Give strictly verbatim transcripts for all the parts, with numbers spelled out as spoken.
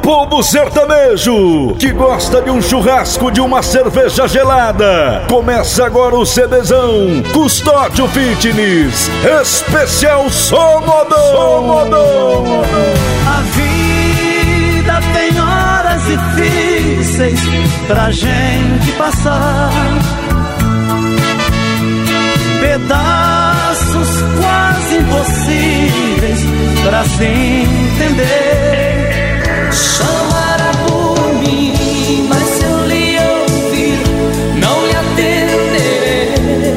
povo sertanejo que gosta de um churrasco, de uma cerveja gelada. Começa agora o CDzão Custódio Fitness Especial Somodão. Somodão. A vida tem horas difíceis pra gente passar, pedaços quase impossíveis pra se entender. Chamara por mim, mas se eu lhe ouvir, não lhe atenderei,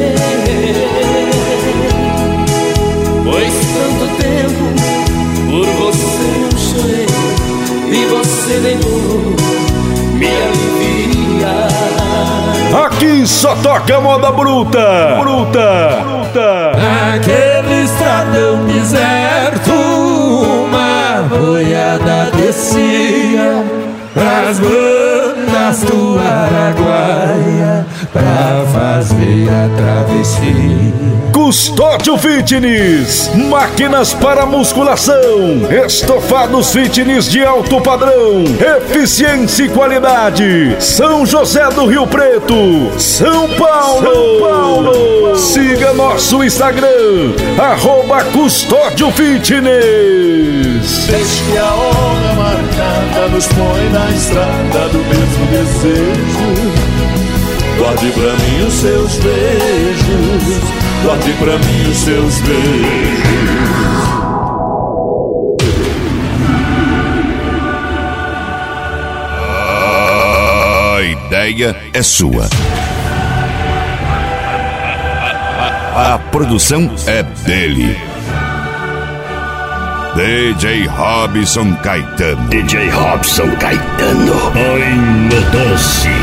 pois tanto tempo por você eu chorei e você negou me aliviar. Aqui só toca moda bruta, bruta, bruta. Naquele estradão deserto, uma boiada descia pras bandas do Araguaia pra fazer a travessia. Custódio Fitness, máquinas para musculação, estofados fitness de alto padrão, eficiência e qualidade. São José do Rio Preto, São Paulo. São Paulo. Siga nosso Instagram, arroba Custódio Fitness. Desde que a hora marcada nos põe na estrada do mesmo desejo, guarde pra mim os seus beijos, guarde pra mim os seus beijos. A ideia é sua. A, a produção é dele. D J Robson Caetano. D J Robson Caetano. Ai, meu doce.